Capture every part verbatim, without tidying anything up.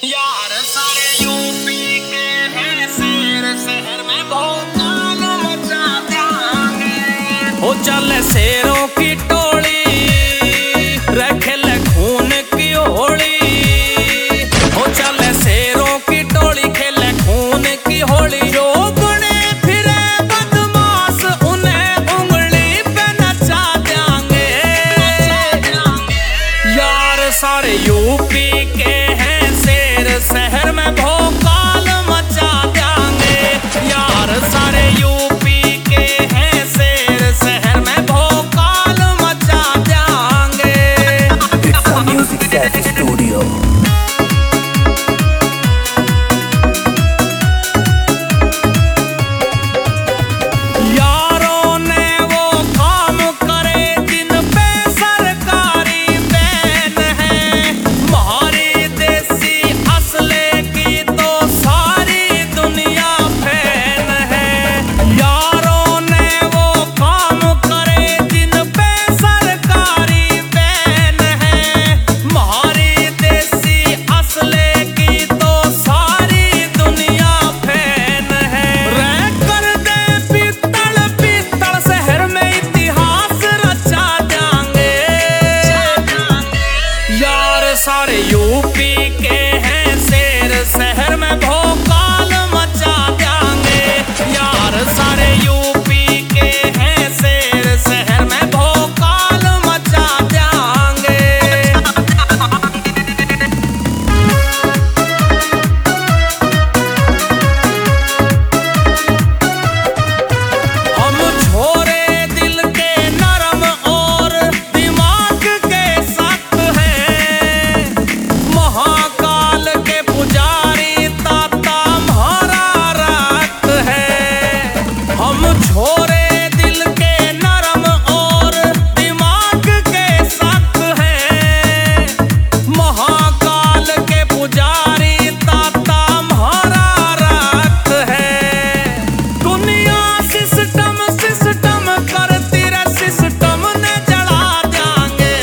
यार सारे यूपी के हैं शेर, शहर में भौकाल मचा देंगे। हो चल शेरों की टोली, रखे ले खून की होली। हो चल शेरों की टोली, खेले खून की होली। जो बने फिरे बदमाश, उन्हें उंगली पे नचा देंगे। यार सारे यूपी के हैं शेर, शहर में भौकाल मचा देंगे। यार सारे यूपी के हैं शेर, शहर में भौकाल मचा देंगे। It's a music set studio. यारों ने वो काम करे जिन पे सरकारी बैन है। हमारी देसी असले की तो सारी दुनिया फैन है। यारों ने वो काम करे जिन पे सरकारी बैन है। हमारी देसी असले की तो सारी दुनिया फैन है। रह कर दे पीतल पीतल, शहर में इतिहास रचा देंगे। यार सारे यूपी के हैं शेर, शहर में भौकाल मचा देंगे। यार सारे यूपी के हैं शेर, शहर में भौकाल मचा देंगे। हम छोरे दिल के नरम और दिमाग के सख्त हैं। महाकाल के पुजारी ताता हमारा रक्त है। हम छोरे दिल के नरम और दिमाग के सख्त हैं। महाकाल के पुजारी ताता हमारा रक्त है। दुनिया सिस्टम सिस्टम करती रे, सिस्टम ने जला देंगे।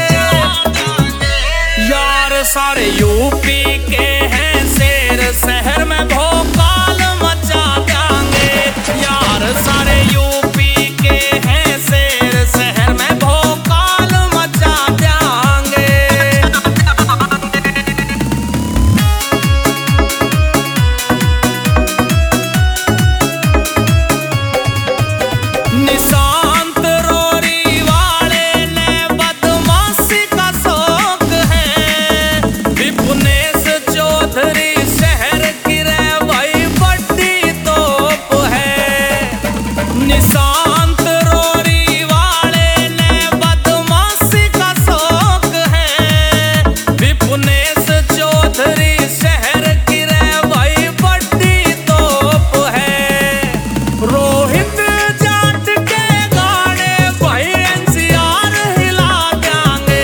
यार सारे यूपी के हैं शेर, शहर में भौकाल मचा देंगे। यार सारे यूपी के हैं शेर, शहर में भौकाल मचा देंगे। निशांत रोरी वाले ने बदमाशी का शौक है। विपुनेश चौधरी शहर की रे भाई बड़ी तोप है। निशांत रोरी वाले ने बदमाशी का शौक है। विपुनेश चौधरी शहर की रे भाई बड़ी तोप है। रोहित जाट के गाने भाई एनसीआर हिला देंगे।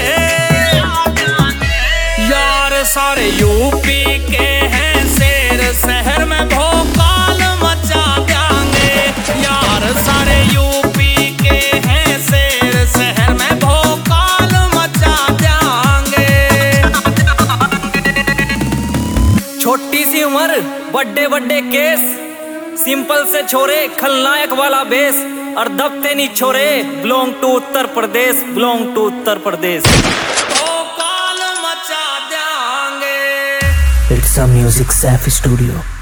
यार सारे यूपी के हैं शेर, शहर में भौकाल मचा देंगे। यार सारे यूपी के हैं शेर, शहर में भौकाल मचा देंगे। छोटी सी उम्र, बड़े बड़े केस, सिंपल से छोरे, खलनायक वाला बेस। और दबते नहीं छोरे, belong to Uttar Pradesh, belong to Uttar Pradesh. भौकाल मचा देंगे। It's a music set studio.